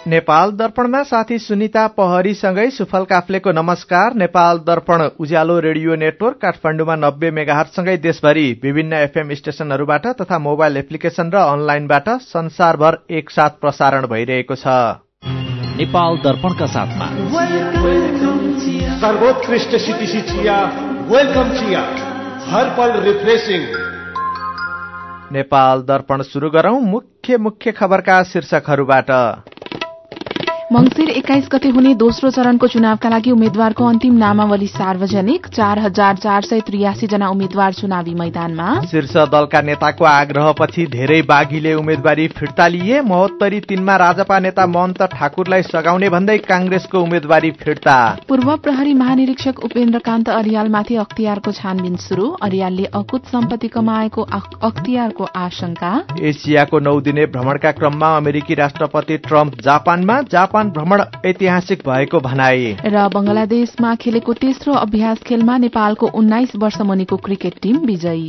नेपाल दर्पणमा साथी सुनिता पहरीसँगै सुफल काफ्लेको नमस्कार। नेपाल दर्पण उज्यालो रेडियो नेटवर्क काठमाडौँमा 90 मेगाहर्जसँगै देशभरि विभिन्न एफएम स्टेशनहरूबाट तथा मोबाइल एप्लिकेशन र अनलाइनबाट संसारभर एकसाथ प्रसारण भइरहेको छ। नेपाल दर्पणका साथमा सर्वोत्कृष्ट सिटिसी चिया, वेलकम चिया, हर पल रिफ्रेशिङ। नेपाल दर्पण सुरु गरौं मुख्य खबरका शीर्षकहरूबाट। मंसिर 21 गते हुने दोस्रो चरणको चुनावका लागि उम्मेद्वारको अन्तिम नामावली सार्वजनिक। 4483 जना उम्मेद्वार चुनावी मैदानमा। शीर्ष दलका नेताको आग्रहपछि धेरै बाघीले उम्मेद्वारी फिर्ता लिए। महोत्तरी 3 मा राजपा नेता महन्त ठाकुरलाई सघाउने भन्दै कांग्रेसको उम्मेद्वारी फिर्ता। पूर्व प्रहरी महानिरीक्षक उपेन्द्रकान्त अरियालमाथि अख्तियारको छानबिन शुरू। अरियालले अकुत सम्पत्ति कमाएको अख्तियारको आशंका। एसियाको 9 दिने भ्रमणका क्रममा अमेरिकी राष्ट्रपति ट्रम्प जापानमा। जापान भ्रमण ऐतिहासिक भएको भनाई। र बंगलादेशमा खेलेको तेस्रो अभ्यास खेलमा नेपालको 19 वर्ष मुनिको क्रिकेट टिम विजयी।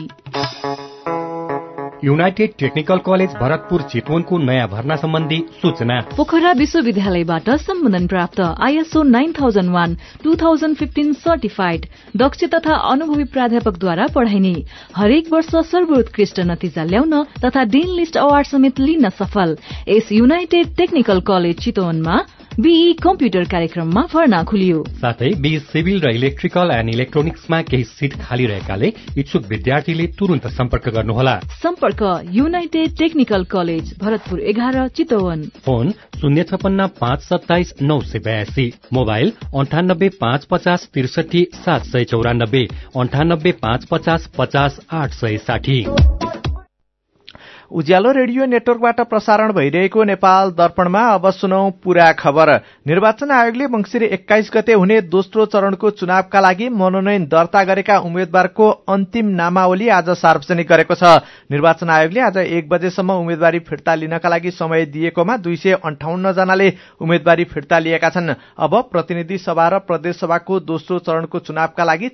युनाइटेड टेक्निकल कलेज भरतपुर चितवनको नयाँ भर्ना सम्बन्धी सूचना। पोखरा विश्वविद्यालयबाट सम्बन्धन प्राप्त ISO 9001 2015 सर्टिफाइड दक्ष तथा अनुभवी प्राध्यापकद्वारा पढ़ाइने, हरेक वर्ष सर्वोत्कृष्ट नतिजा ल्याउन तथा डीन लिस्ट अवार्ड समेत लिन सफल यस युनाइटेड टेक्निकल कलेज चितवनमा बीई कम्प्युटर कार्यक्रममा भर्ना खुलियो। साथै बीई सिभिल र इलेक्ट्रिकल एन्ड इलेक्ट्रोनिक्समा केही सिट खाली रहेकाले इच्छुक विद्यार्थीले तुरन्त सम्पर्क गर्नुहोला। सम्पर्क united technical college Bharatpur 11 Chitwan. Phone 056 527 982, mobile 98 550 63 794, 98 550 50 860। Ujyalo radio नेटवर्कबाट प्रसारण भइरहेको नेपाल दर्पणमा अब सुनौं पूरा खबर। निर्वाचन आयोगले मंसिर 21 गते हुने दोस्रो चरणको चुनावका लागि मनोनयन दर्ता गरेका उम्मेद्वारको अन्तिम नामावली आज सार्वजनिक गरेको छ। निर्वाचन आयोगले आज 1 बजेसम्म उम्मेद्वारी फिर्ता लिनका लागि समय दिएकोमा 258 जनाले उम्मेद्वारी फिर्ता लिएका छन्। अब प्रतिनिधि सभा र प्रदेश सभाको दोस्रो चरणको चुनावका लागि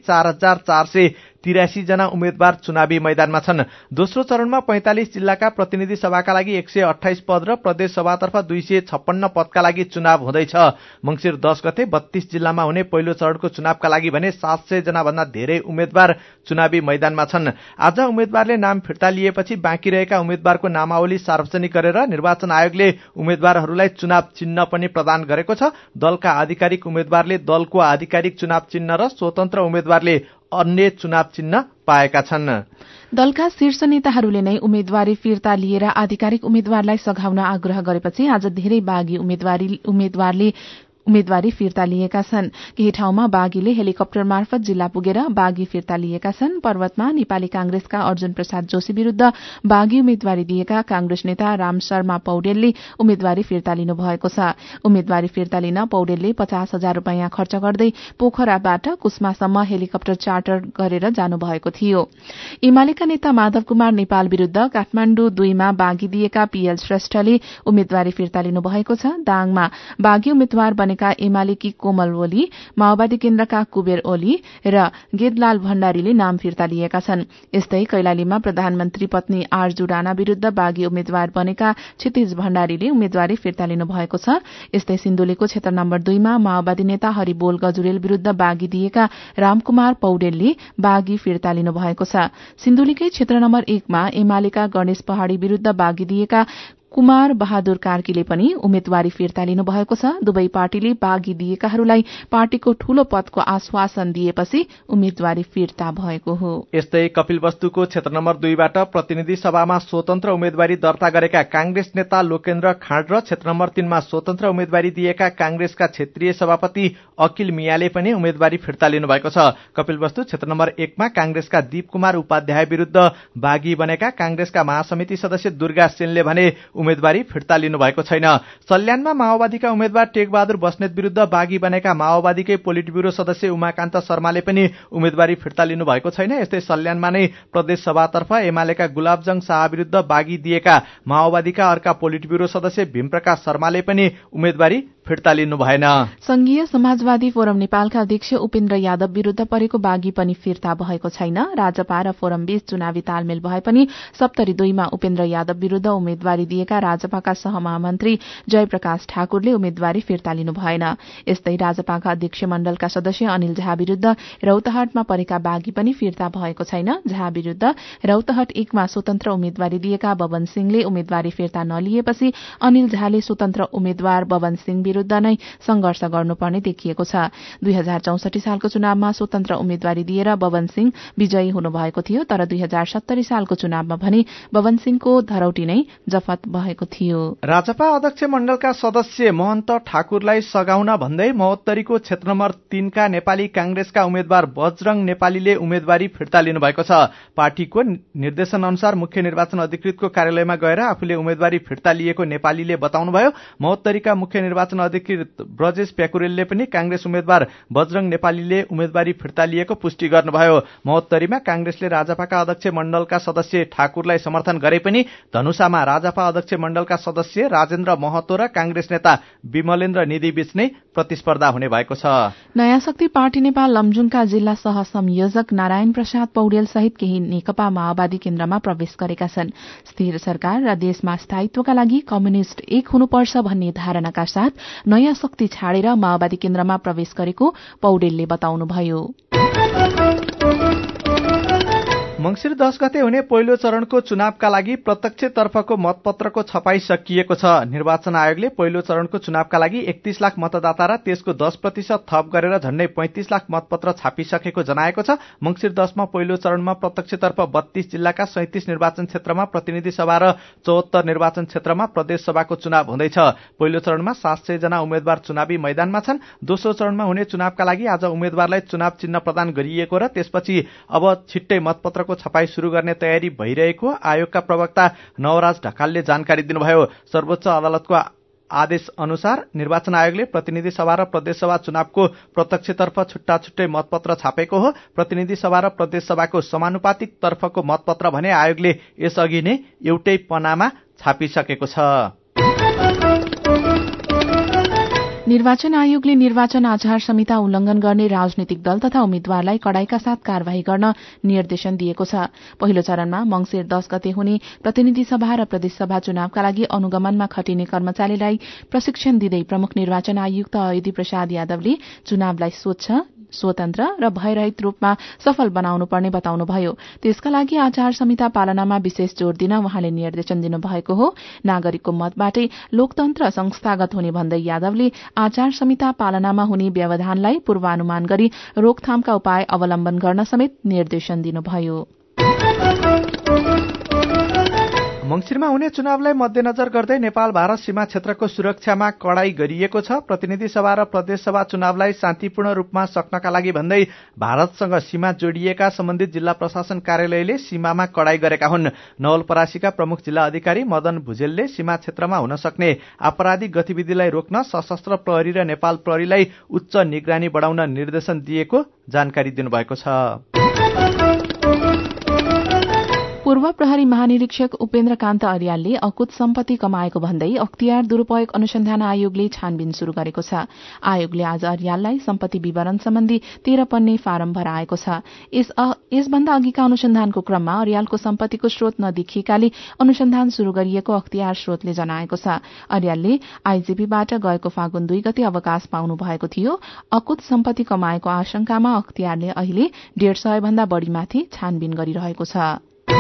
4483 जना उम्मेद्वार चुनावी मैदानमा छन्। दोस्रो चरणमा 45 जिल्लाका प्रतिनिधि सभाका लागि 128 पद र प्रदेश सभातर्फ 256 पदका लागि चुनाव हुँदैछ। मंसिर 10 गते 32 जिल्लामा हुने पहिलो चरणको चुनावका लागि भने 700 जना भन्दा धेरै उम्मेद्वार चुनावी मैदानमा छन्। आज उम्मेद्वारले नाम फिर्ता लिएपछि बाँकी रहेका उम्मेद्वारको नामावली सार्वजनिक गरेर निर्वाचन आयोगले उम्मेद्वारहरूलाई चुनाव चिन्ह पनि प्रदान गरेको छ। दलका आधिकारिक उम्मेद्वारले दलको आधिकारिक चुनाव चिन्ह र स्वतन्त्र उम्मेद्वारले अन्य चुनाव चिन्ह पाएका छन्। दलका शीर्ष नेताहरूले नै उम्मेद्वारी फिर्ता लिएर आधिकारिक उम्मेद्वारलाई सघाउन आग्रह गरेपछि आज धेरै बागी उम्मेद्वारले उम्मेद्वारी फिर्ता लिएका छन्। केही ठाउँमा बागीले हेलिकप्टर मार्फत जिल्ला पुगेर बागी फिर्ता लिएका छन्। पर्वतमा नेपाली कांग्रेसका अर्जुन प्रसाद जोशी विरूद्ध बागी उम्मेद्वारी दिएका कांग्रेस नेता राम शर्मा पौडेलले उम्मेद्वारी फिर्ता लिनु भएको छ। उम्मेद्वारी फिर्ता लिन पौडेलले 50,000 रूपियाँ खर्च गर्दै पोखराबाट कुस्मासम्म हेलिकप्टर चार्टर गरेर जानुभएको थियो। एमालेका नेता माधव कुमार नेपाल विरूद्ध काठमाण्डु 2 मा बागी दिएका पीएल श्रेष्ठले उम्मेद्वारी फिर्ता लिनु भएको छ। दाङमा बागी उम्मेद्वार एमालेकी कोमल ओली, माओवादी केन्द्रका कुबेर ओली र गेदलाल भण्डारीले नाम फिर्ता लिएका छन्। यस्तै कैलालीमा प्रधानमन्त्री पत्नी आरजू राणा विरूद्ध बागी उम्मेद्वार बनेका क्षितिज भण्डारीले उम्मेद्वारी फिर्ता लिनु भएको छ। यस्तै सिन्धुलीको क्षेत्र नम्बर 2 मा माओवादी नेता हरिबोल गजुरेल विरूद्ध बागी दिएका रामकुमार पौडेलले बागी फिर्ता लिनु भएको छ। सिन्धुलीकै क्षेत्र नम्बर 1 मा एमालेका गणेश पहाड़ी विरूद्ध बागी दिएका कुमार बहादुर कार्कीले पनि उम्मेद्वारी फिर्ता लिनु भएको छ। दुवै पार्टीले बागी दिएकाहरूलाई पार्टीको ठूलो पदको आश्वासन दिएपछि उम्मेद्वारी फिर्ता भएको हो। यस्तै कपिलवस्तुको क्षेत्र नम्बर 2 बाट प्रतिनिधि सभामा स्वतन्त्र उम्मेद्वारी दर्ता गरेका कांग्रेस नेता लोकेन्द्र खाँड र क्षेत्र नम्बर 3 मा स्वतन्त्र उम्मेद्वारी दिएका कांग्रेसका क्षेत्रीय सभापति अखिल मियाले पनि उम्मेद्वारी फिर्ता लिनु भएको छ। कपिलवस्तु क्षेत्र नम्बर 1 मा कांग्रेसका दीप कुमार उपाध्याय विरूद्ध बागी बनेका कांग्रेसका महासमिति सदस्य दुर्गा सेनले भने उम्मेद्वारी फिर्ता लिनु भएको छैन। सल्यानमा माओवादीका उम्मेद्वार टेकबहादुर बस्नेत विरूद्ध बागी बनेका माओवादीकै पोलिट ब्यूरो सदस्य उमाकान्त शर्माले पनि उम्मेद्वारी फिर्ता लिनु भएको छैन। यस्तै सल्यानमा नै प्रदेश सभातर्फ एमालेका गुलाबजङ शाह विरूद्ध बागी दिएका माओवादीका अर्का पोलिट ब्यूरो सदस्य भीमप्रकाश शर्माले पनि उम्मेद्वारी फिर्ता लिनु भएन। संघीय समाजवादी फोरम नेपालका अध्यक्ष उपेन्द्र यादव विरूद्ध परेको बागी पनि फिर्ता भएको छैन। राजपा र फोरमबीच चुनावी तालमेल भए पनि सप्तरी 2 मा उपेन्द्र यादव विरूद्ध उम्मेद्वारी दिएका राजपाका सहमहामन्त्री जयप्रकाश ठाकुरले उम्मेद्वारी फिर्ता लिनु भएन। यस्तै राजपाका अध्यक्ष मण्डलका सदस्य अनिल झा विरूद्ध रौतहटमा परेका बागी पनि फिर्ता भएको छैन। झा विरूद्ध रौतहट 1 मा स्वतन्त्र उम्मेद्वारी दिएका बबन सिंहले उम्मेद्वारी फिर्ता नलिएपछि अनिल झाले स्वतन्त्र उम्मेद्वार बबन सिंह विरूद्ध नै संघर्ष गर्नुपर्ने देखिएको छ। 2064 सालको चुनावमा स्वतन्त्र उम्मेद्वारी दिएर बबन सिंह विजयी हुनुभएको थियो, तर 2070 सालको चुनावमा भने बबन सिंहको धरौटी नै जफत भएको थियो। राजपा अध्यक्ष मण्डलका सदस्य महन्त ठाकुरलाई सघाउन भन्दै महोत्तरीको क्षेत्र नम्बर 3 का नेपाली कांग्रेसका उम्मेद्वार बजरंग नेपालीले उम्मेद्वारी फिर्ता लिनुभएको छ। पार्टीको निर्देशन अनुसार मुख्य निर्वाचन अधिकृतको कार्यालयमा गएर आफूले उम्मेद्वारी फिर्ता लिएको नेपालीले बताउनुभयो। महोत्तरीका मुख्य निर्वाचन अधिकृत ब्रजेश प्याकुरेलले पनि कांग्रेस उम्मेद्वार बजरंग नेपालीले उम्मेद्वारी फिर्ता लिएको पुष्टि गर्नुभयो। महोत्तरीमा कांग्रेसले राजपाका अध्यक्ष मण्डलका सदस्य ठाकुरलाई समर्थन गरे पनि धनुषामा राजपा अध्यक्ष मण्डलका सदस्य राजेन्द्र महतो र कांग्रेस नेता विमलेन्द्र निधि बीच नै प्रतिस्पर्धा हुने भएको छ। नयाँ शक्ति पार्टी नेपाल लमजुङका जिल्ला सह संयोजक नारायण प्रसाद पौडेल सहित केही नेकपा माओवादी केन्द्रमा प्रवेश गरेका छन्। स्थिर सरकार र देशमा स्थायित्वका लागि कम्युनिष्ट एक हुनुपर्छ भन्ने धारणाका साथ नयाँ शक्ति छाडेर माओवादी केन्द्रमा प्रवेश गरेको पौडेलले बताउनुभयो। मंसिर 10 गते हुने पहिलो चरणको चुनावका लागि प्रत्यक्षतर्फको मतपत्रको छपाई सकिएको छ। निर्वाचन आयोगले पहिलो चरणको चुनावका लागि 31 लाख मतदाता र त्यसको 10% थप गरेर झण्डै 35 लाख मतपत्र छापिसकेको जनाएको छ। मंसिर 10 मा पहिलो चरणमा प्रत्यक्षतर्फ 32 जिल्लाका 37 निर्वाचन क्षेत्रमा प्रतिनिधि सभा र 74 निर्वाचन क्षेत्रमा प्रदेश सभाको चुनाव हुँदैछ। पहिलो चरणमा 700 जना उम्मेद्वार चुनावी मैदानमा छन्। दोस्रो चरणमा हुने चुनावका लागि आज उम्मेद्वारलाई चुनाव चिन्ह प्रदान गरिएको र त्यसपछि अब छिट्टै मतपत्रको छपाई शुरू गर्ने तयारी भइरहेको आयोगका प्रवक्ता नवराज ढकालले जानकारी दिनुभयो। सर्वोच्च अदालतको आदेश अनुसार निर्वाचन आयोगले प्रतिनिधि सभा र प्रदेश सभा चुनावको प्रत्यक्षतर्फ छुट्टा छुट्टै मतपत्र छापेको हो। प्रतिनिधि सभा र प्रदेश सभाको समानुपातिक तर्फको मतपत्र भने आयोगले यसअघि नै एउटै पनामा छापिसकेको छ। निर्वाचन आयोगले निर्वाचन आचार संहिता उल्लंघन गर्ने राजनीतिक दल तथा उम्मेद्वारलाई कडाईका साथ कार्यवाही गर्न निर्देशन दिएको छ। पहिलो चरणमा मंसिर 10 गते हुने प्रतिनिधि सभा र प्रदेश सभा चुनावका लागि अनुगमनमा खटिने कर्मचारीलाई प्रशिक्षण दिँदै प्रमुख निर्वाचन आयुक्त अयोधी प्रसाद यादवले चुनावलाई स्वच्छ, स्वतन्त्र र भयरहित रूपमा सफल बनाउनुपर्ने बताउनुभयो। त्यसका लागि आचार संहिता पालनामा विशेष जोड़ दिन उहाँले निर्देशन दिनुभएको हो। नागरिकको मतबाटै लोकतन्त्र संस्थागत हुने भन्दै यादवले आचार संहिता पालनामा हुने व्यवधानलाई पूर्वानुमान गरी रोकथामका उपाय अवलम्बन गर्न समेत निर्देशन दिनुभयो। मंसिरमा हुने चुनावलाई मध्यनजर गर्दै नेपाल भारत सीमा क्षेत्रको सुरक्षामा कडाई गरिएको छ। प्रतिनिधि सभा र प्रदेश सभा चुनावलाई शान्तिपूर्ण रूपमा सक्नका लागि भन्दै भारतसँग सीमा जोडिएका सम्बन्धित जिल्ला प्रशासन कार्यालयले सीमामा कडाई गरेका हुन्। नवलपरासीका प्रमुख जिल्ला अधिकारी मदन भुजेलले सीमा क्षेत्रमा हुन सक्ने आपराधिक गतिविधिलाई रोक्न सशस्त्र प्रहरी र नेपाल प्रहरीलाई उच्च निगरानी बढाउन निर्देशन दिएको जानकारी दिनुभएको छ। पूर्व प्रहरी महानिरीक्षक उपेन्द्र कान्त अर्यालले अकुत सम्पत्ति कमाएको भन्दै अख्तियार दुरूपयोग अनुसन्धान आयोगले छानबिन शुरू गरेको छ। आयोगले आज अर्याललाई सम्पत्ति विवरण सम्बन्धी 13 पन्ने फारम भराएको छ। यसभन्दा अघिका अनुसन्धानको क्रममा अर्यालको सम्पत्तिको स्रोत नदेखिएकाले अनुसन्धान शुरू गरिएको अख्तियार स्रोतले जनाएको छ। अर्यालले आईजीपीबाट गएको फागुन 2 गते अवकाश पाउनु भएको थियो। अकुत सम्पत्ति कमाएको आशंकामा अख्तियारले अहिले 150 भन्दा बढ़ीमाथि छानबिन गरिरहेको छ।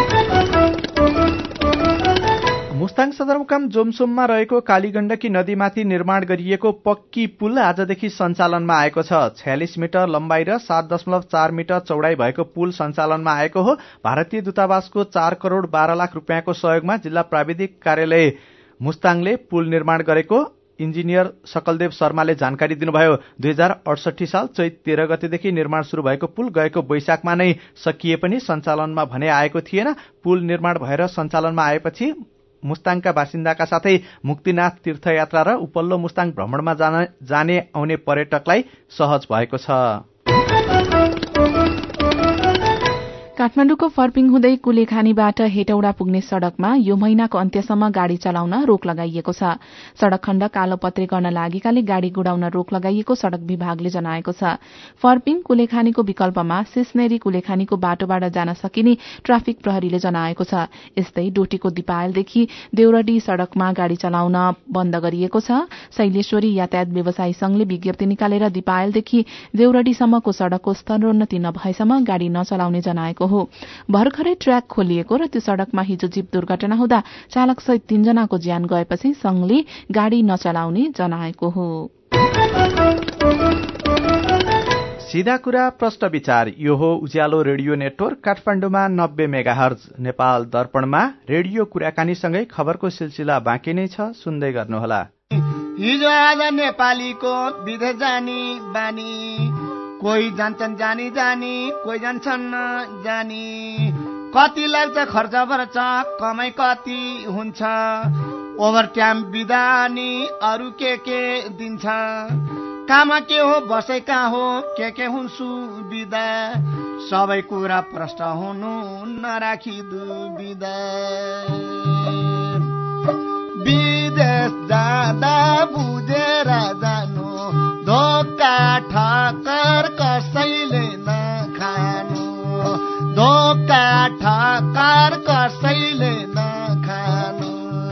मुस्ताङ सदरमुकाम जोमसोममा रहेको कालीगण्डकी नदीमाथि निर्माण गरिएको पक्की पुल आजदेखि सञ्चालनमा आएको छ। 46 मिटर लम्बाई र 7.4 मिटर चौडाई भएको पुल सञ्चालनमा आएको हो। भारतीय दूतावासको 4 करोड़ 12 लाख रुपियाँको सहयोगमा जिल्ला प्राविधिक कार्यालय मुस्ताङले पुल निर्माण गरेको इन्जिनियर सकलदेव शर्माले जानकारी दिनुभयो। 2068 साल चैत 13 गतेदेखि निर्माण शुरू भएको पुल गएको वैशाखमा नै सकिए पनि सञ्चालनमा भने आएको थिएन। पुल निर्माण भएर सञ्चालनमा आएपछि मुस्ताङका बासिन्दाका साथै मुक्तिनाथ तीर्थयात्रा र उपल्लो मुस्ताङ भ्रमणमा जाने आउने पर्यटकलाई सहज भएको छ। काठमाडौँको फर्पिङ हुँदै कुलेखानीबाट हेटौडा पुग्ने सड़कमा यो महिनाको अन्त्यसम्म गाड़ी चलाउन रोक लगाइएको छ। सड़क खण्ड कालोपत्रे गर्न लागेकाले गाड़ी गुडाउन रोक लगाइएको सड़क विभागले जनाएको छ। फर्पिङ कुलेखानीको विकल्पमा सिस्नेरी कुलेखानीको बाटोबाट जान सकिने ट्राफिक प्रहरीले जनाएको छ। यस्तै डोटीको दिपायलदेखि देउरडी सड़कमा गाड़ी चलाउन बन्द गरिएको छ। शैलेश्वरी यातायात व्यवसायी संघले विज्ञप्ति निकालेर दिपायलदेखि देउरडीसम्मको सड़कको स्तरोन्नति नभएसम्म गाड़ी नचलाउने जनाएको हो। भर्खरै ट्र्याक खोलिएको र त्यो सड़कमा हिजो जीप दुर्घटना हुँदा चालक सहित 3 जनाको ज्यान गएपछि संघले गाड़ी नचलाउने जनाएको हो। सीधा कुरा प्रश्न विचार यो हो उज्यालो रेडियो नेटवर्क काठमाडौँमा 90 मेगाहर्ज, नेपाल दर्पणमा रेडियो कुराकानीसँगै खबरको सिलसिला बाँकी नै छ, सुन्दै गर्नुहोला। हिजो आज नेपालीको विदेश जानी बानी, कोही जान्छन् जानी जानी, कोही जान्छन् जानी। कति लाग्छ खर्च पर्छ, कमाइ कति हुन्छ, ओभर टाइम बिदानी अरू के दिन्छ। काममा के हो बसै कहाँ हो, के हुन् सुविधा, सबै कुरा प्रश्न हुनु नराखी दुविधा। विदेश जाँदा बुझेर जानु, धोका ठक्कर कसैले नखानु, धोका ठक्कर कसैले नखानु।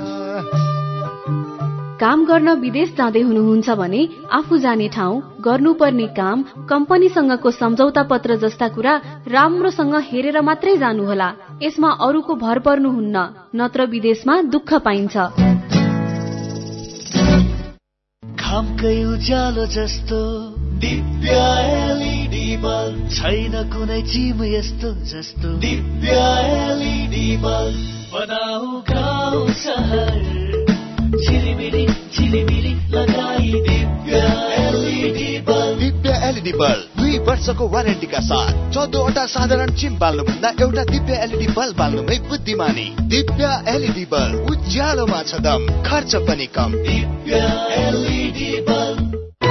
काम गर्न विदेश जाँदै हुनुहुन्छ भने आफू जाने ठाउँ, गर्नुपर्ने काम, कम्पनीसँगको सम्झौता पत्र जस्ता कुरा राम्रोसँग हेरेर मात्रै जानुहोला। यसमा अरूको भर पर्नुहुन्न, नत्र विदेशमा दुःख पाइन्छ। घामकै उज्यालो जस्तो दिव्य एलईडी बल्ब छैन कुनै चिम यस्तो जस्तो दिव्य एलईडी बल्ब बनाऊ गाउँ सहर झिलिमिली झिलिमिली लगाई Divya LED bulb. Divya LED bulb 2 वर्षको वारेन्टीका साथ 14वटा साधारण चिम बाल्नुभन्दा एउटा दिव्य एलईडी बल्ब बाल्नुमै बुद्धिमानी। दिव्य एलईडी बल्ब उज्यालोमा छ दम, खर्च पनि कम। दिव्य एलईडी बल्ब।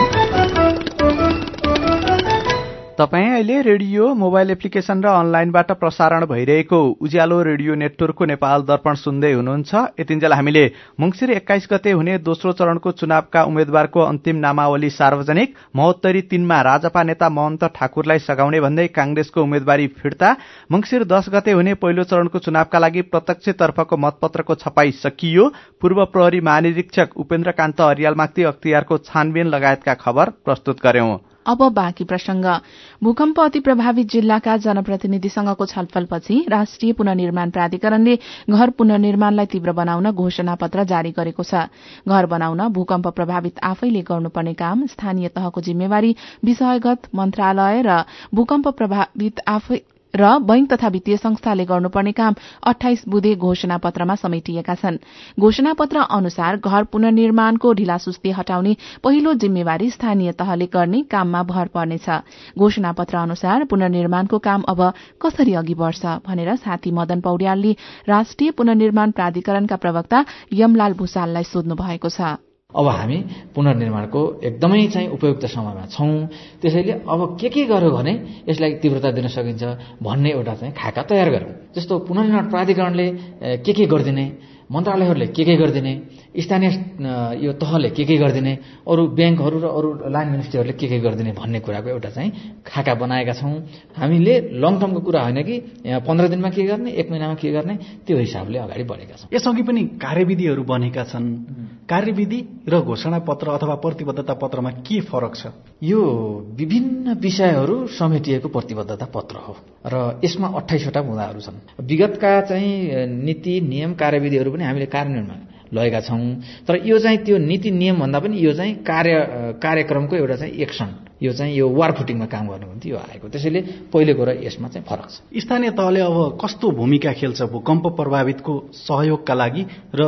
तपाईँ अहिले रेडियो, मोबाइल एप्लिकेशन र अनलाइनबाट प्रसारण भइरहेको उज्यालो रेडियो नेटवर्कको नेपाल दर्पण सुन्दै हुनुहुन्छ। यतिन्जेल हामीले मंसिर 21 गते हुने दोस्रो चरणको चुनावका उम्मेद्वारको अन्तिम नामावली सार्वजनिक, महोत्तरी 3 मा राजपा नेता महन्त ठाकुरलाई सघाउने भन्दै कांग्रेसको उम्मेद्वारी फिर्ता, मंसिर 10 गते हुने पहिलो चरणको चुनावका लागि प्रत्यक्षतर्फको मतपत्रको छपाई सकियो, पूर्व प्रहरी महानिरीक्षक उपेन्द्र कान्त अर्यालमाथि अख्तियारको छानबिन लगायतका खबर प्रस्तुत गर्यौं। अब बाँकी प्रसंग। भूकम्प अति प्रभावित जिल्लाका जनप्रतिनिधिसँगको छलफलपछि राष्ट्रिय पुनर्निर्माण प्राधिकरणले घर पुनर्निर्माणलाई तीव्र बनाउन घोषणा पत्र जारी गरेको छ। घर बनाउन भूकम्प प्रभावित आफैले गर्नुपर्ने काम, स्थानीय तहको जिम्मेवारी, विषयगत मन्त्रालय र भूकम्प प्रभावित आफै र बैंक तथा वित्तीय संस्थाले गर्नुपर्ने काम 28 बुँदे घोषणा पत्रमा समेटिएका छन्। घोषणा पत्र अनुसार घर पुनर्निर्माणको ढिलासुस्ती हटाउने पहिलो जिम्मेवारी स्थानीय तहले गर्ने काममा भर पर्नेछ। घोषणा पत्र अनुसार पुनर्निर्माणको काम अब कसरी अघि बढ्छ भनेर साथी मदन पौड्यालले राष्ट्रिय पुनर्निर्माण प्राधिकरणका प्रवक्ता यमलाल भूषाललाई सोध्नु भएको छ। अब हामी पुनर्निर्माणको एकदमै चाहिँ उपयुक्त समयमा छौं, त्यसैले अब के गर्यो भने यसलाई तीव्रता दिन सकिन्छ भन्ने एउटा चाहिँ खाका तयार गरौं। जस्तो पुनर्निर्माण प्राधिकरणले के गरिदिने, मन्त्रालयहरूले के गरिदिने, स्थानीय यो तहले के गरिदिने, अरू ब्याङ्कहरू र अरू लाइन मिनिस्ट्रीहरूले के गरिदिने भन्ने कुराको एउटा चाहिँ खाका बनाएका छौं। हामीले लङ टर्मको कुरा होइन कि 15 दिनमा के गर्ने, 1 महिनामा के गर्ने, त्यो हिसाबले अगाडि बढेका छौं। यसअघि पनि कार्यविधिहरू बनेका छन्। कार्यविधि र घोषणा पत्र अथवा प्रतिबद्धता पत्रमा के फरक छ? यो विभिन्न विषयहरू समेटिएको प्रतिबद्धता पत्र हो र यसमा 28 वटा बुँदाहरू छन्। विगतका चाहिँ नीति, नियम, कार्यविधिहरू पनि हामीले कार्यान्वयनमा लगेका छौं। तर यो चाहिँ त्यो नीति नियम भन्दा पनि यो चाहिँ कार्यक्रमको एउटा चाहिँ एक्सन, यो चाहिँ यो वार फुटिङमा काम गर्नु हुन्थ्यो, यो आएको। त्यसैले पहिलेको र यसमा चाहिँ फरक छ। स्थानीय तहले अब कस्तो भूमिका खेल्छ भूकम्प प्रभावितको सहयोगका लागि र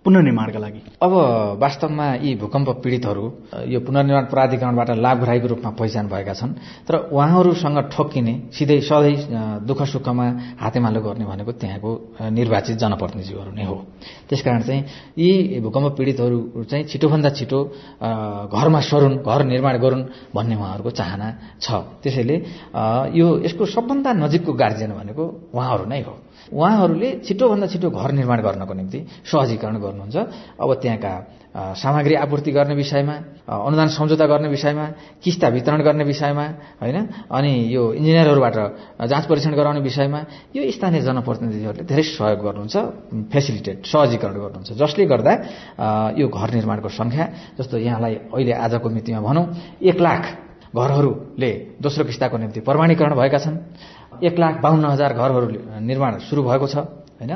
पुनर्निर्माणका लागि? अब वास्तवमा यी भूकम्प पीडितहरू यो पुनर्निर्माण प्राधिकरणबाट लाभग्राहीको रूपमा पहिचान भएका छन्, तर उहाँहरूसँग ठोक्किने सिधै सधैँ दुःख सुखमा हातेमालो गर्ने भनेको त्यहाँको निर्वाचित जनप्रतिनिधिहरू नै हो। त्यसकारण चाहिँ यी भूकम्प पीडितहरू चाहिँ छिटोभन्दा छिटो घरमा सरुन्, घर निर्माण गरून् भन्ने उहाँहरूको चाहना छ। त्यसैले यसको सबभन्दा नजिकको गार्जियन भनेको उहाँहरू नै हो। उहाँहरूले छिटोभन्दा छिटो घर निर्माण गर्नको निम्ति सहजीकरण गर्नुहुन्छ। अब त्यहाँका सामग्री आपूर्ति गर्ने विषयमा, अनुदान सम्झौता गर्ने विषयमा, किस्ता वितरण गर्ने विषयमा, होइन, अनि यो इन्जिनियरहरूबाट जाँच परीक्षण गराउने विषयमा यो स्थानीय जनप्रतिनिधिहरूले धेरै सहयोग गर्नुहुन्छ, फेसिलिटेट, सहजीकरण गर्नुहुन्छ, जसले गर्दा यो घर निर्माणको संख्या जस्तो यहाँलाई अहिले आजको मितिमा भनौँ 1 लाख घरहरूले दोस्रो किस्ताको निम्ति प्रमाणीकरण भएका छन्। 1,52,000 घरहरू निर्माण सुरु भएको छ, होइन।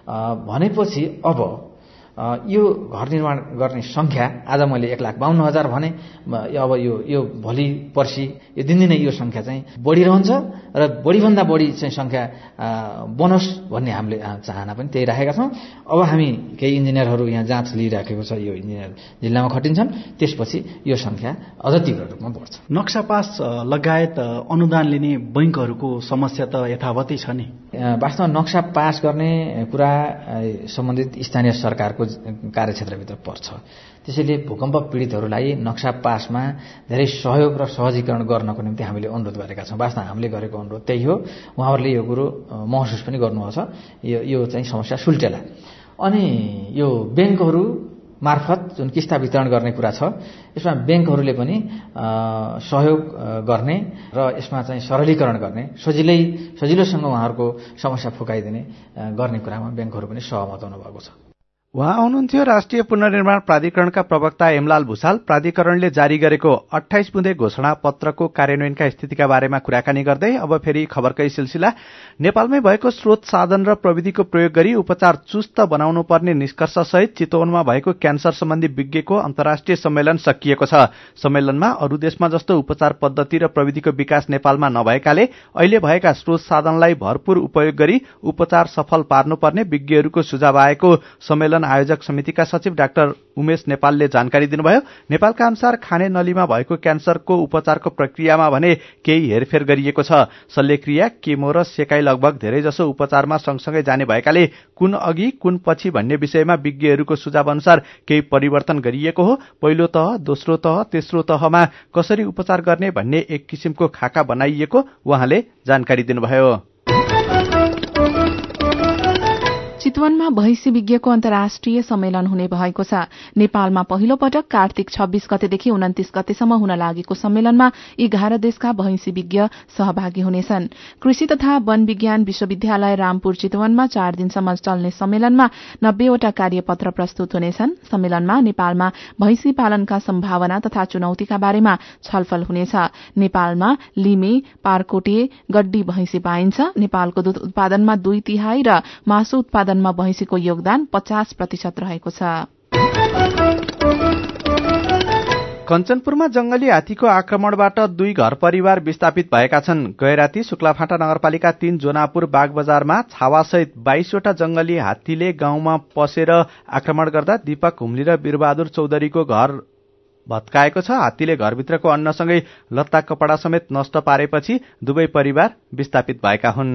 भनेपछि अब यो घर निर्माण गर्ने संख्या आज मैले 1,52,000 भने, अब यो भोलि पर्सि यो दिनदिनै यो संख्या चाहिँ बढिरहन्छ र बढीभन्दा बढी चाहिँ संख्या बनोस् भन्ने हामीले चाहना पनि त्यही राखेका छौँ। अब हामी केही इन्जिनियरहरू यहाँ जाँच लिइराखेको छ, यो इन्जिनियर जिल्लामा खटिन्छन्, त्यसपछि यो संख्या अझ तीव्र रूपमा बढ्छ। नक्सा पास लगायत अनुदान लिने बैंकहरूको समस्या त यथावतै छ नि। वास्तवमा नक्सा पास गर्ने कुरा सम्बन्धित स्थानीय सरकारको कार्यक्षेत्रभित्र पर्छ। त्यसैले भूकम्प पीडितहरूलाई नक्सा पासमा धेरै सहयोग र सहजीकरण गर्नको निम्ति हामीले अनुरोध गरेका छौँ। वास्तवमा हामीले गरेको अनुरोध त्यही हो। उहाँहरूले यो कुरो महसुस पनि गर्नुभएको छ, यो चाहिँ समस्या सुल्टेला। अनि यो ब्याङ्कहरू मार्फत जुन किस्ता वितरण गर्ने कुरा छ, यसमा ब्याङ्कहरूले पनि सहयोग गर्ने र यसमा चाहिँ सरलीकरण गर्ने, सजिलोसँग उहाँहरूको समस्या फुकाइदिने गर्ने कुरामा ब्याङ्कहरू पनि सहमत हुनुभएको छ। उहाँ हुनुहुन्थ्यो राष्ट्रिय पुनर्निर्माण प्राधिकरणका प्रवक्ता एमलाल भुसाल। प्राधिकरणले जारी गरेको 28 बुँदे घोषणा पत्रको कार्यान्वयनका स्थितिका बारेमा कुराकानी गर्दै अब फेरि खबरकै सिलसिला। नेपालमै भएको स्रोत साधन र प्रविधिको प्रयोग गरी उपचार चुस्त बनाउनु पर्ने निष्कर्षसहित चितवनमा भएको क्यान्सर सम्बन्धी विज्ञको अन्तर्राष्ट्रिय सम्मेलन सकिएको छ। सम्मेलनमा अरू देशमा जस्तो उपचार पद्धति र प्रविधिको विकास नेपालमा नभएकाले अहिले भएका स्रोत साधनलाई भरपूर उपयोग गरी उपचार सफल पार्नुपर्ने विज्ञहरूको सुझाव आएको सम्मेलन आयोजक समितिका सचिव डाक्टर उमेश नेपालले जानकारी दिनुभयो। नेपालका अनुसार खाने नलीमा भएको क्यान्सरको उपचारको प्रक्रियामा भने केही हेरफेर गरिएको छ। शल्यक्रिया, केमो र सेकाई लगभग धेरैजसो उपचारमा सँगसँगै जाने भएकाले कुन अघि कुन पछि भन्ने विषयमा विज्ञहरूको सुझाव अनुसार केही परिवर्तन गरिएको हो। पहिलो तह, दोस्रो तह, तेस्रो तहमा कसरी उपचार गर्ने भन्ने एक किसिमको खाका बनाइएको उहाँले जानकारी दिनुभयो। चितवनमा भैंसी विज्ञको अन्तर्राष्ट्रिय सम्मेलन हुने भएको छ। नेपालमा पहिलो पटक कार्तिक 26 गतेदेखि 29 गतेसम्म हुन लागेको सम्मेलनमा 11 देशका भैंसी विज्ञ सहभागी हुनेछन्। कृषि तथा वन विज्ञान विश्वविद्यालय रामपुर चितवनमा 4 दिनसम्म चल्ने सम्मेलनमा 90वटा कार्यपत्र प्रस्तुत हुनेछन्। सम्मेलनमा नेपालमा भैंसी पालनका सम्भावना तथा चुनौतीका बारेमा छलफल हुनेछ। नेपालमा लिमे, पारकोटे, गड्डी भैंसी पाइन्छ। नेपालको दूध उत्पादनमा 2/3 र मासु उत्पादनमा भैंसीको योगदान 50% रहेको छ। कञ्चनपुरमा जंगली हात्तीको आक्रमणबाट 2 घर परिवार विस्थापित भएका छन्। गैराती सुक्लाफाटा नगरपालिका 3 जोनापुर बागबजारमा छावासहित 22वटा जंगली हात्तीले गाउँमा पसेर आक्रमण गर्दा दीपक हुम्ली र वीरबहादुर चौधरीको घर भत्काएको छ। हात्तीले घरभित्रको अन्नसँगै लत्ता कपडा समेत नष्ट पारेपछि दुवै परिवार विस्थापित भएका हुन्।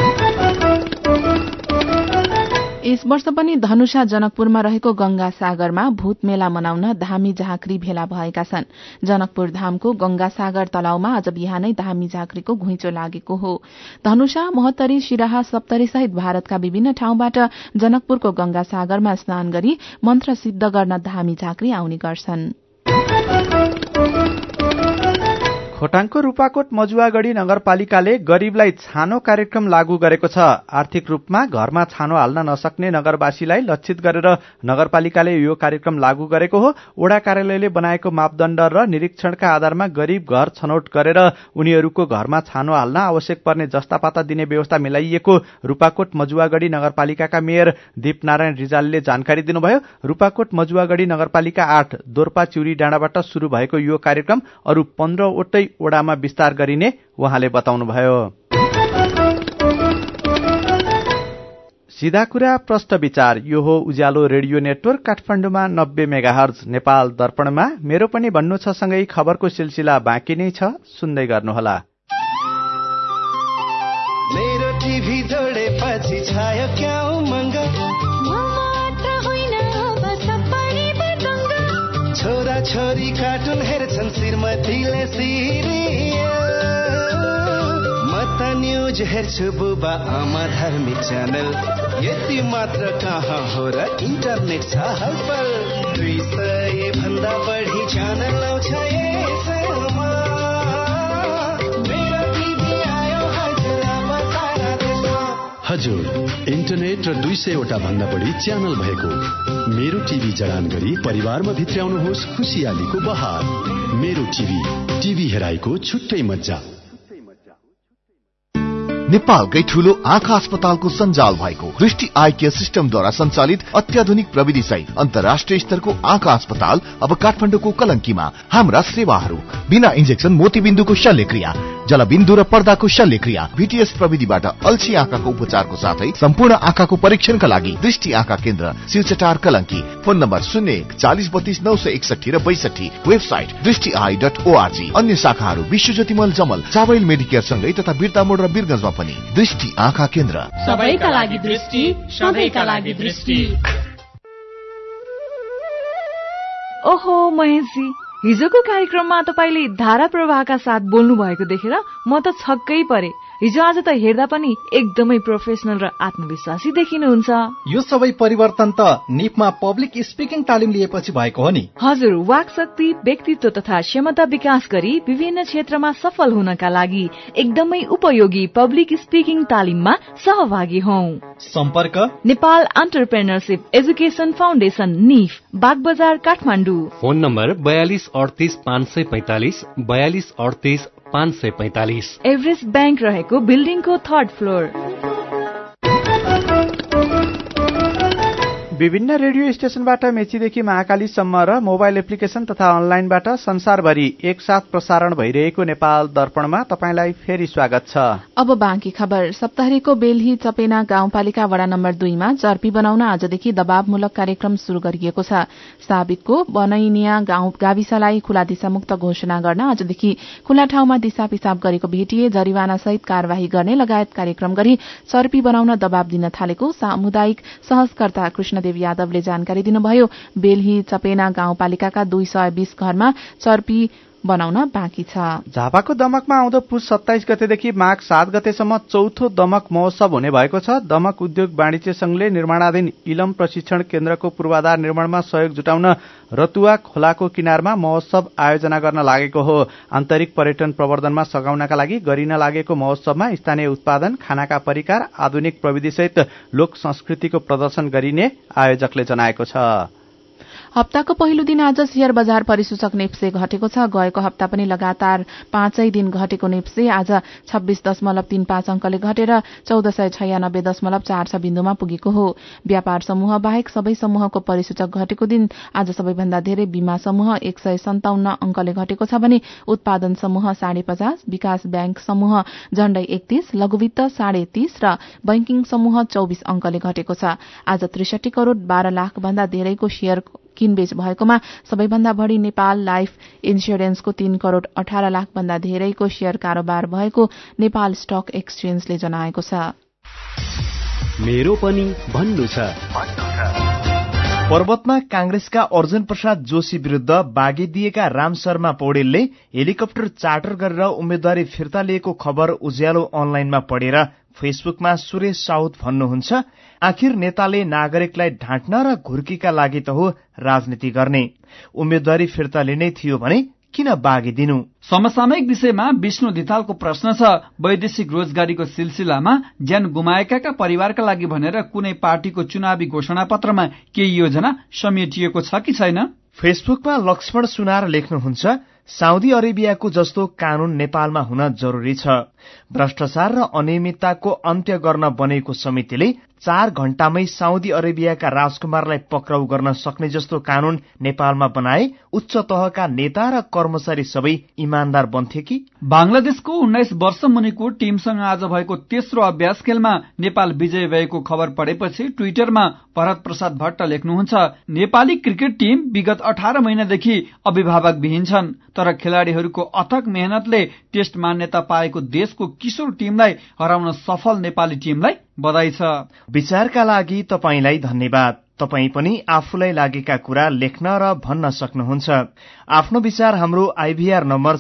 यस वर्ष पनि धनुषा जनकपुरमा रहेको गंगा सागरमा भूत मेला मनाउन धामी झाँक्री भेला भएका छन्। जनकपुर धामको गंगा सागर तलाउमा आज बिहानै धामी झाँक्रीको घुइँचो लागेको हो। धनुषा, महोत्तरी, सिराहा, सप्तरी सहित भारतका विभिन्न ठाउँबाट जनकपुरको गंगा सागरमा स्नान गरी मन्त्र सिद्ध गर्न धामी झाँक्री आउने गर्छन्। खोटाङको रूपाकोट मजुवागढ़ी नगरपालिकाले गरीबलाई छानो कार्यक्रम लागू गरेको छ। आर्थिक रूपमा घरमा छानो हाल्न नसक्ने नगरवासीलाई लक्षित गरेर नगरपालिकाले यो कार्यक्रम लागू गरेको हो। वडा कार्यालयले बनाएको मापदण्ड र निरीक्षणका आधारमा गरीब घर छनौट गरेर उनीहरूको घरमा छानो हाल्न आवश्यक पर्ने जस्तापाता दिने व्यवस्था मिलाइएको रूपाकोट मजुवागढ़ी नगरपालिकाका मेयर दीपनारायण रिजालले जानकारी दिनुभयो। रूपाकोट मजुवागढ़ी नगरपालिका 8 दोर्पा चिउरी डाँडाबाट शुरू भएको यो कार्यक्रम अरू 15वटै वडामा विस्तार गरिने उहाँले बताउनुभयो। सीधा कुरा प्रश्न विचार यो हो उज्यालो रेडियो नेटवर्क काठमाडौँमा 90 मेगाहर्ज नेपाल दर्पणमा मेरो पनि भन्नु छ सँगै खबरको सिलसिला बाँकी नै छ सुन्दै गर्नुहोला। मेरो टिभी जोडेपछि छायो क्या उमङ्ग छोरा छोरी कार्टुन हेर्छन् श्रीमतीले सिरियल म त न्युज हेर्छु बुबा आमा धार्मिक च्यानल यति मात्र कहाँ हो र इन्टरनेट छ हलपल 200 भन्दा बढी च्यानल आउँछ यसमा मेरो टिभी आयो हजुर इन्टरनेट र 200 वटा भन्दा बढी च्यानल भएको मेरो टिभी जडान गरी परिवारमा भित्र्याउनुहोस् खुसियालीको बहार। मेरो टिभी हेराइको छुट्टै मज्जा। नेपालकै ठूलो आँखा अस्पतालको सञ्जाल भएको दृष्टि आई केयर सिस्टमद्वारा सञ्चालित अत्याधुनिक प्रविधि सहित अन्तर्राष्ट्रिय स्तरको आँखा अस्पताल अब काठमाडौँको कलंकीमा। हाम्रा सेवाहरू बिना इन्जेक्सन मोतीबिन्दुको शल्यक्रिया, जलबिन्दु र पर्दाको शल्यक्रिया, VTS प्रविधिबाट अल्छी आँखाको उपचारको साथै सम्पूर्ण आँखाको परीक्षणका लागि दृष्टि आँखा केन्द्र सिलचटार कलंकी। फोन नम्बर 01 40 32 961 र 62। वेबसाइट दृष्टिआई.org। अन्य शाखाहरू विश्वज्योति मल जमल, चाबैल मेडिकेयर सँगै तथा बिर्तामोड र बिरगंजमा पनि। दृष्टि आँखा केन्द्र, सबैका लागि दृष्टि, सधैँका लागि दृष्टि। ओहो महेशजी, हिजोको कार्यक्रममा तपाईले धारा प्रवाहका साथ बोल्नु भएको देखेर म त छक्कै परे। हिजो आज त हेर्दा पनि एकदमै प्रोफेसनल र आत्मविश्वासी देखिनुहुन्छ। यो सबै परिवर्तन त निपमा पब्लिक स्पिकिङ तालिम लिएपछि भएको हो नि। हजुर, वाक शक्ति, व्यक्तित्व तथा क्षमता विकास गरी विभिन्न क्षेत्रमा सफल हुनका लागि एकदमै उपयोगी पब्लिक स्पिकिङ तालिममा सहभागी हौं। सम्पर्क नेपाल एन्टरप्रेन्योरशिप एजुकेसन फाउन्डेशन निफ, Bagbazar Kathmandu. Phone number 42 38 545 42 38 545। Everest bank रहेको बिल्डिङको 3rd फ्लोर। विभिन्न रेडियो स्टेशनबाट मेचीदेखि महाकालीसम्म र मोबाइल एप्लिकेशन तथा अनलाइनबाट संसारभरि एकसाथ प्रसारण भइरहेको नेपाल दर्पणमा तपाईंलाई फेरि स्वागत छ। अब बाँकी खबर। सप्तहरीको बेलही चपेना गाउँपालिका वडा नम्बर 2 मा चर्पी बनाउन आजदेखि दबावमूलक कार्यक्रम शुरू गरिएको छ। साबितको बनैनिया गाविसलाई खुला दिशामुक्त घोषणा गर्न आजदेखि खुला ठाउँमा दिशा पिसाब गरेको भेटिए जरिवाना सहित कार्यवाही गर्ने लगायत कार्यक्रम गरी चर्पी बनाउन दबाव दिन थालेको सामुदायिक सहजकर्ता कृष्णदेव यादवले जानकारी दिनुभयो। बेलही चपेना गाउँपालिकाका 220 घरमा चर्पी बनाउन बाँकी छ। झापाको दमकमा आउँदो पुस 27 गतेदेखि माघ 7 गतेसम्म चौथो दमक महोत्सव हुने भएको छ। दमक उद्योग वाणिज्य संघले निर्माणाधीन इलम प्रशिक्षण केन्द्रको पूर्वाधार निर्माणमा सहयोग जुटाउन रतुवा खोलाको किनारमा महोत्सव आयोजना गर्न लागेको हो। आन्तरिक पर्यटन प्रवर्धनमा सघाउनका लागि गरिन लागेको महोत्सवमा स्थानीय उत्पादन, खानाका परिकार, आधुनिक प्रविधिसहित लोक संस्कृतिको प्रदर्शन गरिने आयोजकले जनाएको छ। हप्ताको पहिलो दिन आज शेयर बजार परिसूचक नेप्से घटेको छ। गएको हप्ता पनि लगातार 5 दिन घटेको नेप्से आज 26.35 अंकले घटेर 1496.46 बिन्दुमा पुगेको हो। व्यापार समूह बाहेक सबै समूहको परिसूचक घटेको दिन आज सबैभन्दा धेरै बीमा समूह 157 अंकले घटेको छ भने उत्पादन समूह 50.5, विकास बैंक समूह झण्डै 31, लघुवित्त 30.5 र बैंकिङ समूह 24 अंकले घटेको छ। आज 63 करोड़ 12 लाख भन्दा धेरैको शेयर किनबेच भएकोमा सबैभन्दा बढ़ी नेपाल लाइफ इन्स्योरेन्सको 3 करोड़ 18 लाख भन्दा धेरैको शेयर कारोबार भएको नेपाल स्टक एक्सचेन्जले जनाएको छ। मेरो पनि भन्नु छ। पर्वतमा कांग्रेसका अर्जुन प्रसाद जोशी विरूद्ध बागी दिएका राम शर्मा पौडेलले हेलिकप्टर चार्टर गरेर उम्मेद्वारी फिर्ता लिएको खबर उज्यालो अनलाइनमा पढेर फेसबुकमा सुरेश साउद भन्नुहुन्छ, आखिर नेताले नागरिकलाई ढाँट्न र घुर्कीका लागि त हो राजनीति गर्ने, उम्मेद्वारी फिर्ता लिने थियो भने किन बागी दिनु। समसामयिक विषयमा विष्णु धितालको प्रश्न छ, वैदेशिक रोजगारीको सिलसिलामा ज्यान गुमाएकाका परिवारका लागि भनेर कुनै पार्टीको चुनावी घोषणा पत्रमा केही योजना समेटिएको छ कि छैन? फेसबुकमा लक्ष्मण सुनार लेख्नुहुन्छ, साउदी अरेबियाको जस्तो कानून नेपालमा हुन जरुरी छ। भ्रष्टाचार र अनियमितताको अन्त्य गर्न बनेको समितिले 4 घण्टामै साउदी अरेबियाका राजकुमारलाई पक्राउ गर्न सक्ने जस्तो कानून नेपालमा बनाए उच्च तहका नेता र कर्मचारी सबै इमानदार बन्थे कि? बांग्लादेशको 19 वर्ष मुनिको टीमसँग आज भएको तेस्रो अभ्यास खेलमा नेपाल विजय भएको खबर पढेपछि ट्विटरमा भरत प्रसाद भट्ट लेख्नुहुन्छ, नेपाली क्रिकेट टीम विगत 18 महिनादेखि अभिभावक विहीन छन्, तर खेलाड़ीहरूको अथक मेहनतले टेस्ट मान्यता पाएको देशको किशोर टीमलाई हराउन सफल नेपाली टीमलाई बधाई छ। विचारका लागि तपाईंलाई धन्यवाद। तपाई पनि आफूलाई लागेका कुरा लेख्न र भन्न सक्नुहुन्छ। आफ्नो विचार हाम्रो आइभीआर नम्बर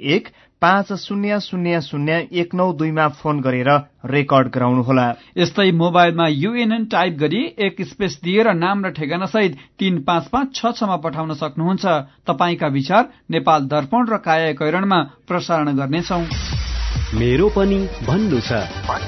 0150001992 मा फोन गरेर रेकर्ड गराउनुहोला। यस्तै मोबाइलमा UNN टाइप गरी एक स्पेस दिएर नाम र ठेगाना सहित 35566 मा पठाउन सक्नुहुन्छ। तपाईका विचार नेपाल दर्पण र काया कैरणमा प्रसारण गर्नेछौं। मेरो पनि भन्नु छ।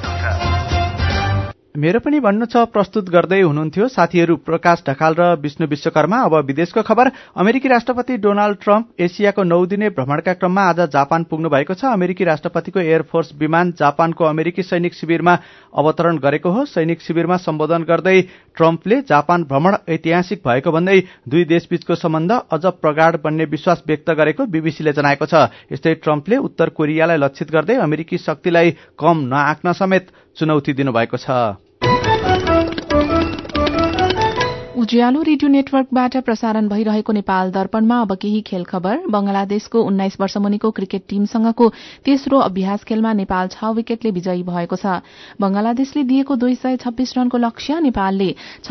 मेरो पनि भन्नु छ प्रस्तुत गर्दै हुनुहुन्थ्यो साथीहरू प्रकाश ढकाल र विष्णु विश्वकर्मा। अब विदेशको खबर। अमेरिकी राष्ट्रपति डोनाल्ड ट्रम्प एसियाको 9 दिने भ्रमणका क्रममा आज जापान पुग्नु भएको छ। अमेरिकी राष्ट्रपतिको एयरफोर्स विमान जापानको अमेरिकी सैनिक शिविरमा अवतरण गरेको हो। सैनिक शिविरमा सम्बोधन गर्दै ट्रम्पले जापान भ्रमण ऐतिहासिक भएको भन्दै दुई देशबीचको सम्बन्ध अझ प्रगाढ बन्ने विश्वास व्यक्त गरेको बीबीसीले जनाएको छ। यस्तै ट्रम्पले उत्तर कोरियालाई लक्षित गर्दै अमेरिकी शक्तिलाई कम नआँक्न समेत चुनौती दिनुभएको छ। उज्यालो रेडियो नेटवर्कबाट प्रसारण भइरहेको नेपाल दर्पणमा अब केही खेल खबर। बंगलादेशको 19 वर्ष मुनिको क्रिकेट टीमसँगको तेस्रो अभ्यास खेलमा नेपाल 6 विकेटले विजयी भएको छ। बंगलादेशले दिएको 226 रनको लक्ष्य नेपालले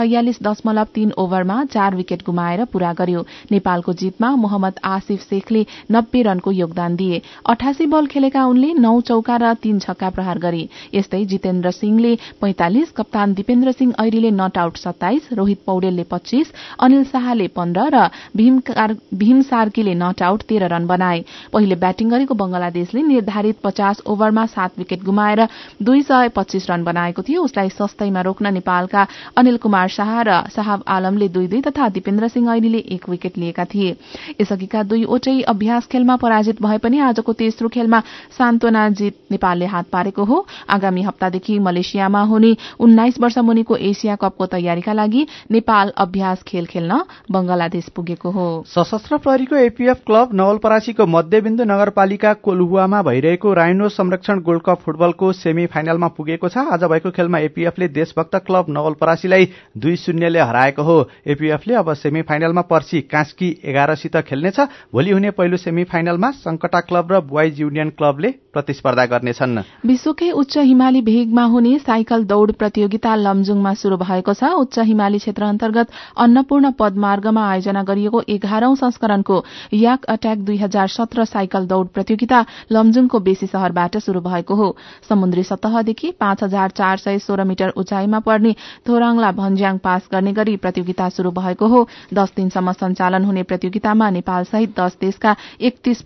46.3 ओभरमा 4 विकेट गुमाएर पूरा गर्यो। नेपालको जितमा मोहम्मद आसिफ शेखले 90 रनको योगदान दिए। 88 बल खेलेका उनले 9 चौका र 3 छक्का प्रहार गरे। यस्तै जितेन्द्र सिंहले 45, कप्तान दिपेन्द्र सिंह ऐरीले नट आउट 27, रोहित पौडेलले 25, अनिल शाहले 15 र भीम सार्कीले नट आउट 13 रन बनाए। पहिले ब्याटिङ गरेको बंगलादेशले निर्धारित 50 ओभरमा 7 विकेट गुमाएर 225 रन बनाएको थियो। उसलाई सस्तैमा रोक्न नेपालका अनिल कुमार शाह र साहब आलमले 2-2 तथा दिपेन्द्र सिंह ऐरीले 1 विकेट लिएका थिए। यसअघिका दुईवटै अभ्यास खेलमा पराजित भए पनि आजको तेस्रो खेलमा सान्त्वना जित नेपालले हात पारेको हो। आगामी हप्तादेखि मलेसियामा हुने 19 वर्ष मुनिको एसिया कपको तयारीका लागि नेपाल अभ्यास खेल खेल्न बंगलादेश पुगेको हो। सशस्त्र प्रहरीको एपीएफ क्लब नवलपरासीको मध्यबिन्दु नगरपालिका कोलहुवामा भइरहेको राइनो संरक्षण गोल्ड कप फुटबलको सेमी फाइनलमा पुगेको छ। आज भएको खेलमा एपीएफले देशभक्त क्लब नवलपरासीलाई 2-0 ले हराएको हो। एपीएफले अब सेमी फाइनलमा पर्सि कास्की 11 सित खेल्नेछ। भोलि हुने पहिलो सेमी फाइनलमा संकटा क्लब र बोइज युनियन क्लबले प्रतिस्पर्धा गर्नेछन्। विश्वकै उच्च हिमाली भेगमा हुने साइकल दौड़ प्रतियोगिता लमजुङमा शुरू भएको छ। उच्च हिमाली क्षेत्र अन्तर्गत अन्नपूर्ण पदमार्गमा आयोजना गरिएको 11औं संस्करणको याक अट्याक 2017 साइकल दौड़ प्रतियोगिता लमजुङको बेसी शहरबाट शुरू भएको हो। समुद्री सतहदेखि 5416 मिटर उचाइमा पर्ने थोराङला भन्ज्याङ पास गर्ने गरी प्रतियोगिता शुरू भएको हो। 10 दिनसम्म सञ्चालन हुने प्रतियोगितामा नेपाल सहित 10 देशका 31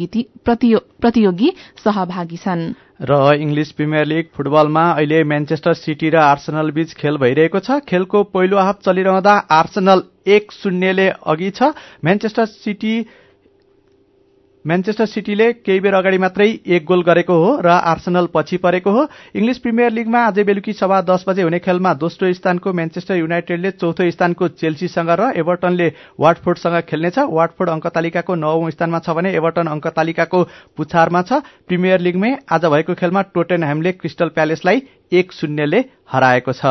प्रतियोगी सहभागी छन्। र इंग्लिश प्रिमियर लीग फुटबलमा अहिले म्यानचेस्टर सिटी र आर्सेनल बीच खेल भइरहेको छ। खेलको पहिलो हाफ चलिरहँदा आर्सेनल 1-0 ले अघि छ। म्यानचेस्टर सिटीले केही बेर अगाडि मात्रै 1 गोल गरेको हो र आर्सेनल पछि परेको हो। इंग्लिश प्रिमियर लीगमा आज बेलुकी 10:15 बजे हुने खेलमा दोस्रो स्थानको म्यानचेस्टर युनाइटेडले चौथो स्थानको चेल्सीसँग र एभर्टनले वाटफोर्डसँग खेल्नेछ। वाटफोर्ड अङ्कतालिकाको 9औं स्थानमा छ भने एभर्टन अङ्कतालिकाको पुछारमा छ। प्रिमियर लीगमै आज भएको खेलमा टोटेनह्यामले क्रिस्टल प्यालेसलाई 1-0 ले हराएको छ।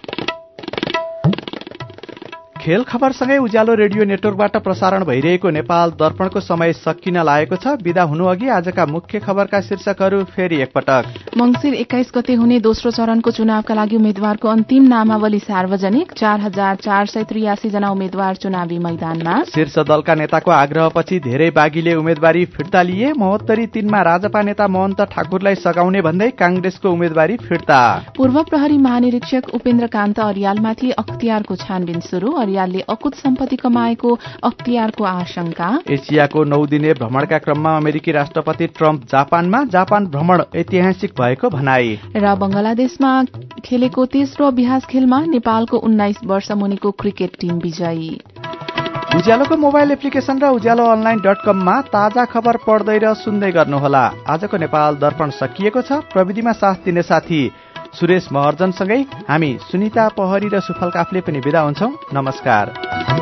खेल खबरसँगै उज्यालो रेडियो नेटवर्कबाट प्रसारण भइरहेको नेपाल दर्पणको समय सकिन लागेको छ। विदा हुनु अघि आजका मुख्य खबरका शीर्षकहरू फेरि एकपटक। मंसिर 21 गते हुने दोस्रो चरणको चुनावका लागि उम्मेद्वारको अन्तिम नामावली सार्वजनिक। 4483 जना उम्मेद्वार चुनावी मैदानमा। शीर्ष दलका नेताको आग्रहपछि धेरै बागीले उम्मेद्वारी फिर्ता लिए। महोत्तरी 3 मा राजपा नेता महन्त ठाकुरलाई सघाउने भन्दै कांग्रेसको उम्मेद्वारी फिर्ता। पूर्व प्रहरी महानिरीक्षक उपेन्द्र कान्त अर्यालमाथि अख्तियारको छानबिन शुरू। अर्यालले अकुत सम्पत्ति कमाएको अख्तियारको आशंका। एसियाको 9 दिने भ्रमणका क्रममा अमेरिकी राष्ट्रपति ट्रम्प जापानमा। जापान भ्रमण ऐतिहासिक भएको भनाई। र बंगलादेशमा खेलेको तेस्रो अभ्यास खेलमा नेपालको 19 वर्ष मुनिको क्रिकेट टिम विजयी। उज्यालोको मोबाइल एप्लिकेशन र उज्यालो online.com मा ताजा खबर पढ्दै र सुन्दै गर्नुहोला। आजको नेपाल दर्पण सकिएको छ। प्रविधिमा साथ दिने साथी सुरेश महर्जनसँगै हामी सुनिता पहरी र सुफल काफले पनि बिदा हुन्छौं। नमस्कार।